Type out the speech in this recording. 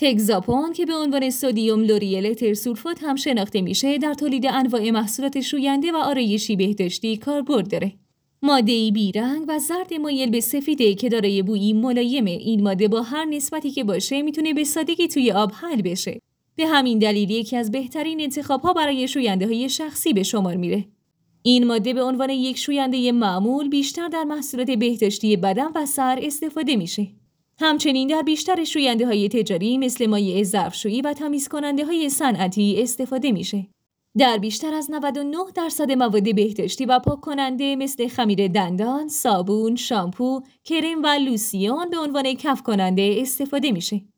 هگزاپون که به عنوان سدیم لوریل ترسولفات هم شناخته میشه، در تولید انواع محصولات شوینده و آرایشی بهداشتی کاربرد داره. ماده‌ای بیرنگ و زرد مایل به سفیده که دارای بویی ملایمه. این ماده با هر نسبتی که باشه میتونه به سادگی توی آب حل بشه. به همین دلیل یکی از بهترین انتخاب‌ها برای شوینده‌های شخصی به شمار میره. این ماده به عنوان یک شوینده معمول بیشتر در محصولات بهداشتی بدن و سر استفاده میشه. همچنین در بیشتر شوینده‌های تجاری مثل مایع ظرفشویی و تمیزکننده‌های صنعتی استفاده میشه. در بیشتر از 99% مواد بهداشتی و پاک کننده مثل خمیر دندان، صابون، شامپو، کرم و لوسیون به عنوان کف کننده استفاده میشه.